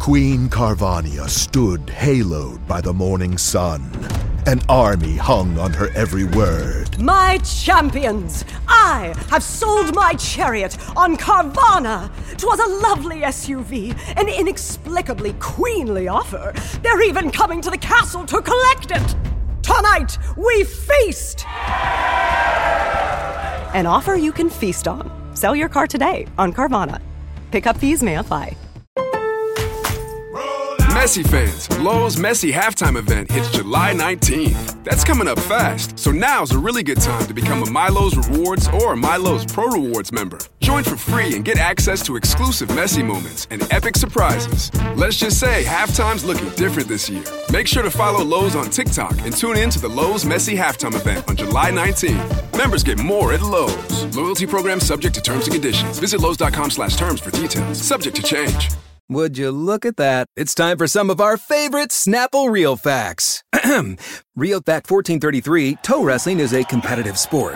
Queen Carvania stood haloed by the morning sun. An army hung on her every word. My champions, I have sold my chariot on Carvana. 'Twas a lovely SUV, an inexplicably queenly offer. They're even coming to the castle to collect it. Tonight, we feast! An offer you can feast on. Sell your car today on Carvana. Pickup fees may apply. Messi fans, Lowe's Messi halftime event hits July 19th. That's coming up fast, so now's a really good time to become a MyLowe's Rewards or MyLowe's Pro Rewards member. Join for free and get access to exclusive Messi moments and epic surprises. Let's just say halftime's looking different this year. Make sure to follow Lowe's on TikTok and tune in to the Lowe's Messi halftime event on July 19th. Members get more at Lowe's. Loyalty program subject to terms and conditions. Visit Lowe's.com/terms for details. Subject to change. Would you look at that? It's time for some of our favorite Snapple Real Facts. Real Fact 1433, toe wrestling is a competitive sport.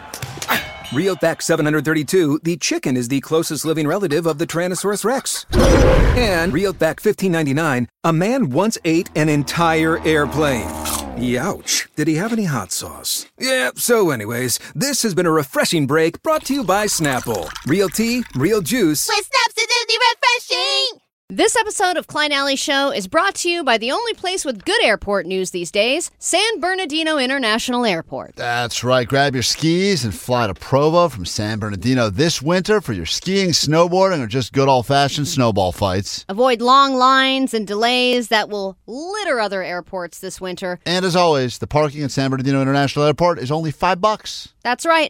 Real Fact 732, the chicken is the closest living relative of the Tyrannosaurus Rex. And Real Fact 1599, a man once ate an entire airplane. Youch. Did he have any hot sauce? Yeah, so anyways, this has been a refreshing break brought to you by Snapple. Real tea, real juice. With Snaps Acidity Refreshing! This episode of Klein Alley Show is brought to you by the only place with good airport news these days, San Bernardino International Airport. That's right. Grab your skis and fly to Provo from San Bernardino this winter for your skiing, snowboarding, or just good old-fashioned snowball fights. Avoid long lines and delays that will litter other airports this winter. And as always, the parking at San Bernardino International Airport is only $5. That's right.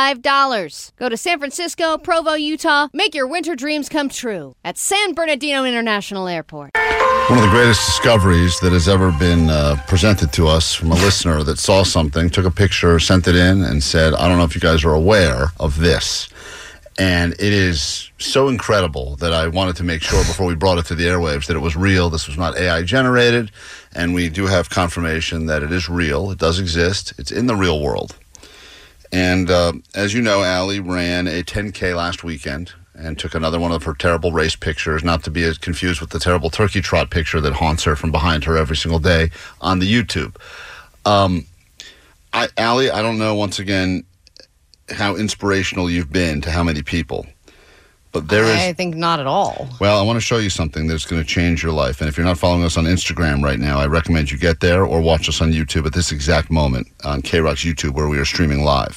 $5. Go to San Francisco, Provo, Utah. Make your winter dreams come true at San Bernardino International Airport. One of the greatest discoveries that has ever been presented to us from a listener that saw something, took a picture, sent it in, and said, I don't know if you guys are aware of this. And it is so incredible that I wanted to make sure before we brought it to the airwaves that it was real. This was not AI generated. And we do have confirmation that it is real. It does exist. It's in the real world. And as you know, Allie ran a 10K last weekend and took another one of her terrible race pictures, not to be as confused with the terrible turkey trot picture that haunts her from behind her every single day on the YouTube. Allie, I don't know, once again, how inspirational you've been to how many people. But I think not at all. Well, I want to show you something that's going to change your life. And if you're not following us on Instagram right now, I recommend you get there or watch us on YouTube at this exact moment on K-Rock's YouTube where we are streaming live.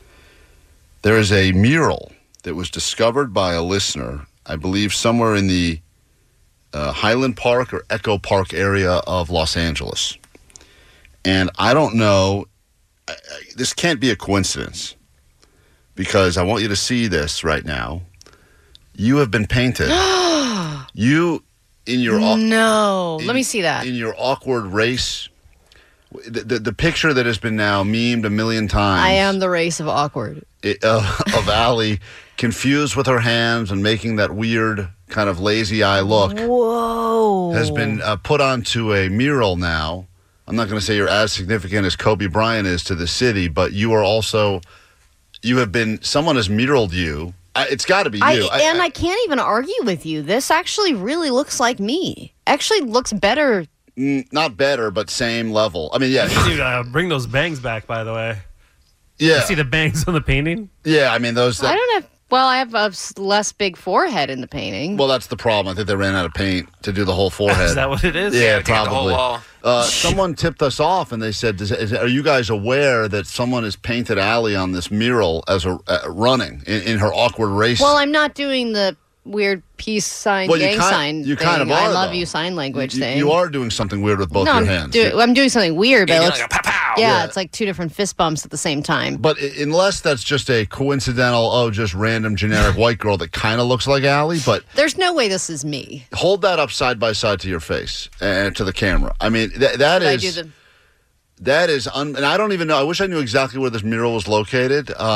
There is a mural that was discovered by a listener, I believe somewhere in the Highland Park or Echo Park area of Los Angeles. And I don't know, this can't be a coincidence because I want you to see this right now. You have been painted. You, in your... No. Let me see that. In your awkward race. The picture that has been now memed a million times. I am the race of awkward. Of Allie, confused with her hands and making that weird kind of lazy eye look. Whoa. Has been put onto a mural now. I'm not going to say you're as significant as Kobe Bryant is to the city, but you are also... Someone has muraled you. It's got to be you. I can't even argue with you. This actually really looks like me. Actually looks better. Not better, but same level. I mean, yeah. Dude, bring those bangs back, by the way. Yeah. You see the bangs on the painting? Yeah, I mean, those... I don't have... Well, I have a less big forehead in the painting. Well, that's the problem. I think they ran out of paint to do the whole forehead. Is that what it is? Yeah, probably. The whole wall. Someone tipped us off, and they said, are you guys aware that someone has painted Allie on this mural as running in her awkward race? Well, I'm not doing the weird peace sign, gang sign you thing. Kind of are, I love though. you sign language thing. You are doing something weird with both your hands. I'm doing something weird, but like a pow-pow. Yeah, it's like two different fist bumps at the same time. But unless that's just a coincidental, just random generic white girl that kind of looks like Allie, but... There's no way this is me. Hold that up side by side to your face and to the camera. I mean, that is... That is, and I don't even know. I wish I knew exactly where this mural was located. It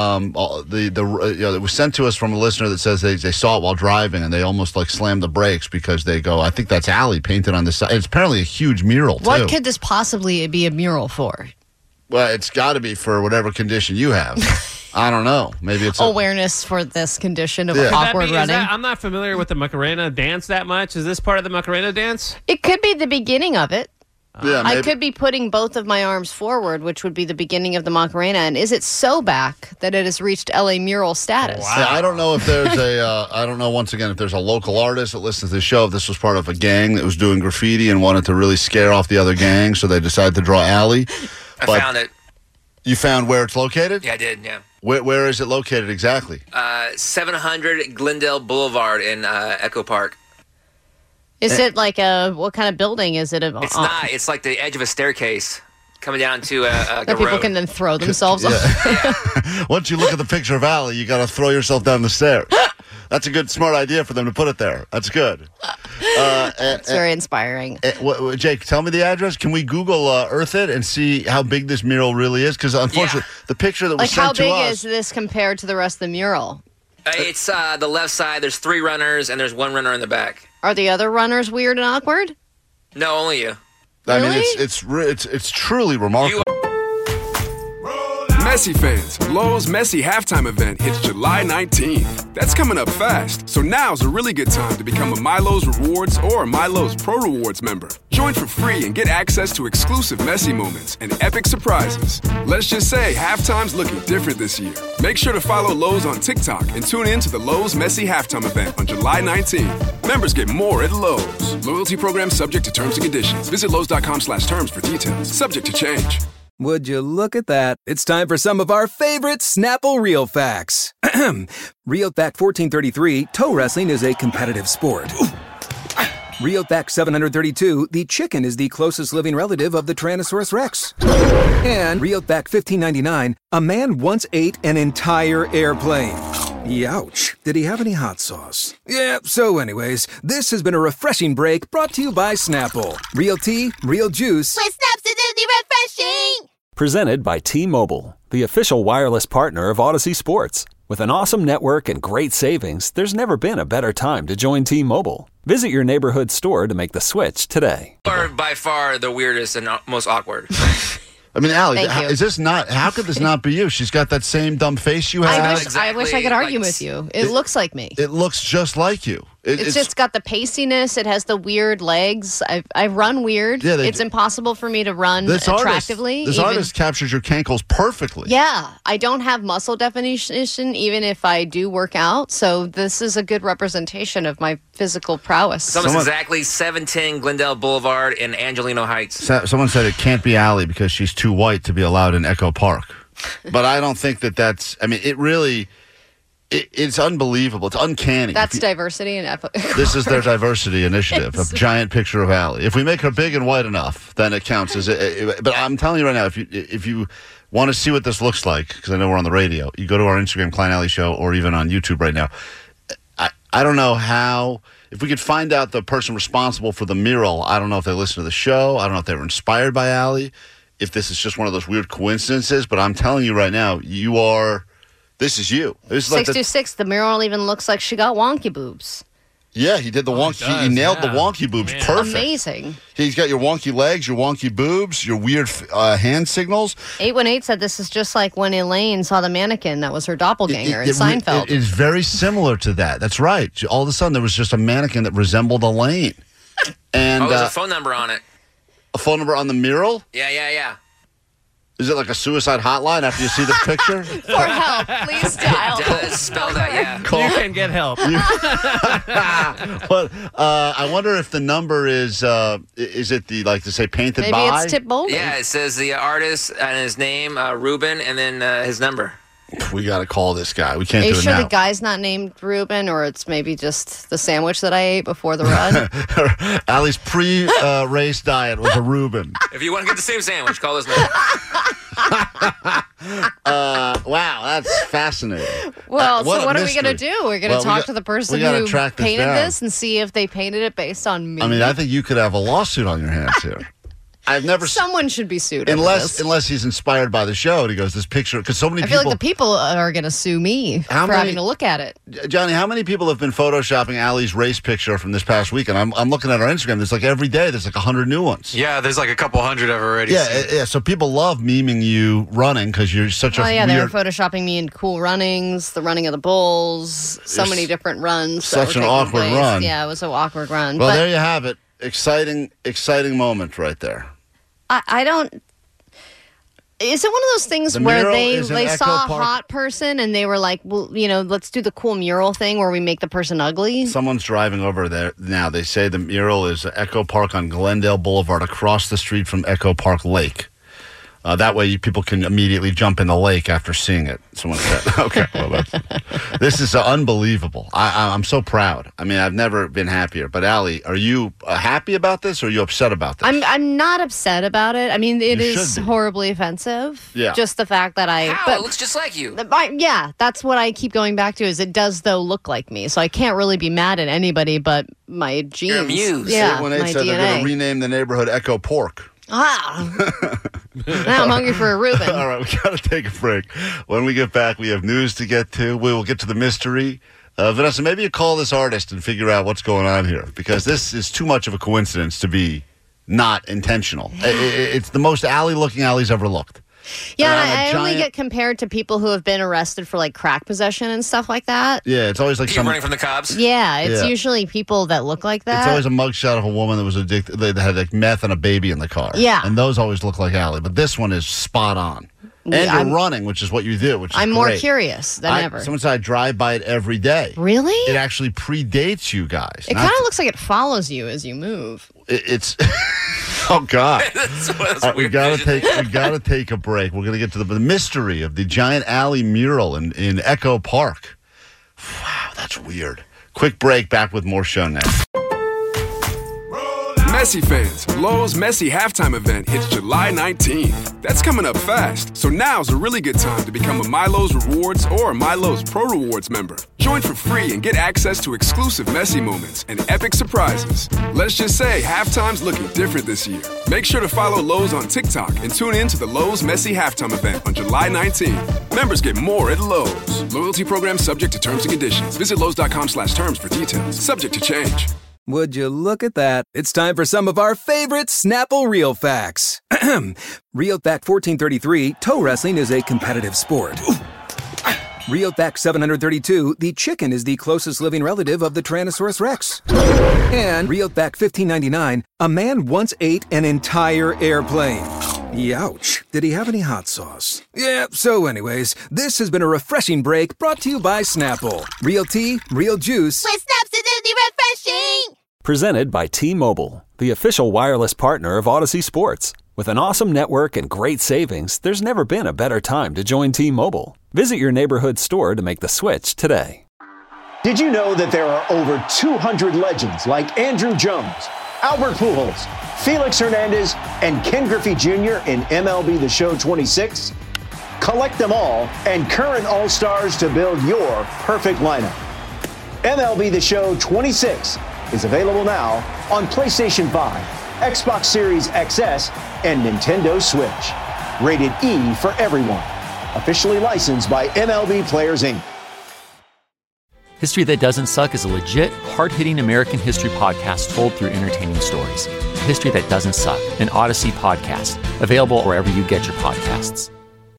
was sent to us from a listener that says they saw it while driving and they almost like slammed the brakes because they go, I think that's Allie painted on the side. It's apparently a huge mural too. What could this possibly be a mural for? Well, it's got to be for whatever condition you have. I don't know. Maybe it's awareness for this condition of Yeah. awkward running. I'm not familiar with the Macarena dance that much. Is this part of the Macarena dance? It could be the beginning of it. Yeah, I maybe. could be putting both of my arms forward, which would be the beginning of the Macarena. And is it so back that it has reached LA mural status? Yeah, I don't know if there's I don't know, once again, if there's a local artist that listens to the show, if this was part of a gang that was doing graffiti and wanted to really scare off the other gang, so they decided to draw Allie. I found it. You found where it's located? Yeah, I did, yeah. Where is it located exactly? 700 Glendale Boulevard in Echo Park. Is it like what kind of building is it? It's not. It's like the edge of a staircase coming down to a that people road. can then throw themselves off. Once you look at the picture of Allie, you got to throw yourself down the stairs. That's a good, smart idea for them to put it there. That's good. It's very inspiring. Jake, tell me the address. Can we Google Earth it and see how big this mural really is? Because unfortunately, the picture that was Like, sent how to big us. is this compared to the rest of the mural? It's the left side. There's 3 runners, and there's 1 runner in the back. Are the other runners weird and awkward? No, only you. I mean, Really? it's truly remarkable. Messi fans, Lowe's Messi halftime event hits July 19th. That's coming up fast, so now's a really good time to become a My Lowe's Rewards or My Lowe's Pro Rewards member. Join for free and get access to exclusive Messi moments and epic surprises. Let's just say halftime's looking different this year. Make sure to follow Lowe's on TikTok and tune in to the Lowe's Messi halftime event on July 19th. Members get more at Lowe's. Loyalty program subject to terms and conditions. Visit Lowe's.com/terms for details. Subject to change. Would you look at that? It's time for some of our favorite Snapple Real Facts. Real Fact 1433, toe wrestling is a competitive sport. Real Fact 732, the chicken is the closest living relative of the Tyrannosaurus Rex. And Real Fact 1599, a man once ate an entire airplane. Youch. Did he have any hot sauce? Yeah, so anyways, this has been a refreshing break brought to you by Snapple. Real tea, real juice. With Snaps Acidity Refreshing! Presented by T-Mobile, the official wireless partner of Odyssey Sports. With an awesome network and great savings, there's never been a better time to join T-Mobile. Visit your neighborhood store to make the switch today. Are by far the weirdest and most awkward. I mean, Allie, Thank you. is this not? How could this not be you? She's got that same dumb face you have. I wish I could argue with you. It looks like me. It looks just like you. It's just got the pastiness. It has the weird legs. I run weird. Yeah, it's impossible for me to run attractively. This artist captures your cankles perfectly. Yeah, I don't have muscle definition even if I do work out. So this is a good representation of my physical prowess. It's almost exactly 710 Glendale Boulevard in Angelino Heights. Someone said it can't be Allie because she's too white to be allowed in Echo Park. But I don't think that's. I mean, it really. It's unbelievable. It's uncanny. That's diversity and This is their diversity initiative, a giant picture of Allie. If we make her big and white enough, then it counts as it. But I'm telling you right now, if you want to see what this looks like, because I know we're on the radio, you go to our Instagram, Klein Alley Show, or even on YouTube right now. I don't know how. If we could find out the person responsible for the mural, I don't know if they listen to the show. I don't know if they were inspired by Allie. If this is just one of those weird coincidences, but I'm telling you right now, you are. This is you. This is 626. The mural even looks like she got wonky boobs. Yeah, he did the wonky. He nailed the wonky boobs perfect. Amazing. He's got your wonky legs, your wonky boobs, your weird hand signals. 818 said this is just like when Elaine saw the mannequin that was her doppelganger in Seinfeld. It is very similar to that. That's right. All of a sudden, there was just a mannequin that resembled Elaine. And there's a phone number on it. A phone number on the mural? Yeah. Is it like a suicide hotline after you see this picture? For help, please dial. It does spell that, yeah. You can get help. But I wonder if the number is it the, like to say, painted Maybe by? Maybe it's Tip Bowlby. Yeah, it says the artist and his name, Ruben, and then his number. We got to call this guy. We can't do it now. Are you sure now. the guy's not named Ruben, or it's maybe just the sandwich that I ate before the run? Allie's pre-race diet was a Reuben. If you want to get the same sandwich, call this number. Wow, that's fascinating. Well, so what are we going to do? We're going to talk to the person who painted this and see if they painted it based on me. I mean, I think you could have a lawsuit on your hands here. I've never. Someone should be sued. Unless he's inspired by the show, and he goes, "This picture," because so many. I feel like the people are going to sue me for having to look at it. Johnny, how many people have been photoshopping Allie's race picture from this past weekend? I'm looking at our Instagram. There's like every day. There's like 100 new ones. Yeah, there's like a couple hundred I've already seen. Yeah. So people love memeing you running because you're such a. Oh yeah, they were photoshopping me in cool runnings, the running of the bulls, so many different runs. Such an awkward run. Yeah, it was an awkward run. Well, there you have it. Exciting moment right there. I don't. Is it one of those things where they saw a hot person and they were like, well, let's do the cool mural thing where we make the person ugly? Someone's driving over there now. They say the mural is Echo Park on Glendale Boulevard across the street from Echo Park Lake. That way people can immediately jump in the lake after seeing it. Someone said, okay, well, this is unbelievable. I'm so proud. I mean, I've never been happier. But Allie, are you happy about this or are you upset about this? I'm not upset about it. I mean, it is horribly offensive. Yeah. Just the fact that it looks just like you. Yeah, that's what I keep going back to is it does, though, look like me. So I can't really be mad at anybody but my genes. Your muse. Yeah, when they said they're going to rename the neighborhood Echo Pork. Now I'm hungry for a Reuben. All right, we got to take a break. When we get back, we have news to get to. We will get to the mystery. Vanessa, maybe you call this artist and figure out what's going on here because this is too much of a coincidence to be not intentional. It's the most Allie-looking Allie's ever looked. Yeah, I only get compared to people who have been arrested for like crack possession and stuff like that. Yeah, it's always like someone running from the cops. Yeah, it's usually people that look like that. It's always a mugshot of a woman that was addicted, that had like meth and a baby in the car. Yeah, and those always look like Allie, but this one is spot on. And you're running, which is what you do, which is I'm great. More curious than ever. Someone said I drive by it every day. Really? It actually predates you guys. It kind of looks like it follows you as you move. It's oh God! We gotta take a break. We're gonna get to the mystery of the giant Allie mural in Echo Park. Wow, that's weird. Quick break. Back with more show next. Messi fans, Lowe's Messi halftime event hits July 19th. That's coming up fast, so now's a really good time to become a MyLowe's Rewards or MyLowe's Pro Rewards member. Join for free and get access to exclusive Messi moments and epic surprises. Let's just say halftime's looking different this year. Make sure to follow Lowe's on TikTok and tune in to the Lowe's Messi halftime event on July 19th. Members get more at Lowe's. Loyalty program subject to terms and conditions. Visit Lowe's.com/terms for details. Subject to change. Would you look at that? It's time for some of our favorite Snapple Real Facts. Real Fact 1433, toe wrestling is a competitive sport. Real Fact 732, the chicken is the closest living relative of the Tyrannosaurus Rex. And Real Fact 1599, a man once ate an entire airplane. Youch. Did he have any hot sauce? Yeah, so anyways, this has been a refreshing break brought to you by Snapple. Real tea, real juice. With Snapsidity refreshing! Presented by T-Mobile, the official wireless partner of Odyssey Sports. With an awesome network and great savings, there's never been a better time to join T-Mobile. Visit your neighborhood store to make the switch today. Did you know that there are over 200 legends like Andrew Jones, Albert Pujols, Felix Hernandez, and Ken Griffey Jr. in MLB The Show 26? Collect them all and current All-Stars to build your perfect lineup. MLB The Show 26 is available now on PlayStation 5, Xbox Series XS, and Nintendo Switch. Rated E for everyone. Officially licensed by MLB Players, Inc. History That Doesn't Suck is a legit, hard-hitting American history podcast told through entertaining stories. History That Doesn't Suck, an Odyssey podcast. Available wherever you get your podcasts.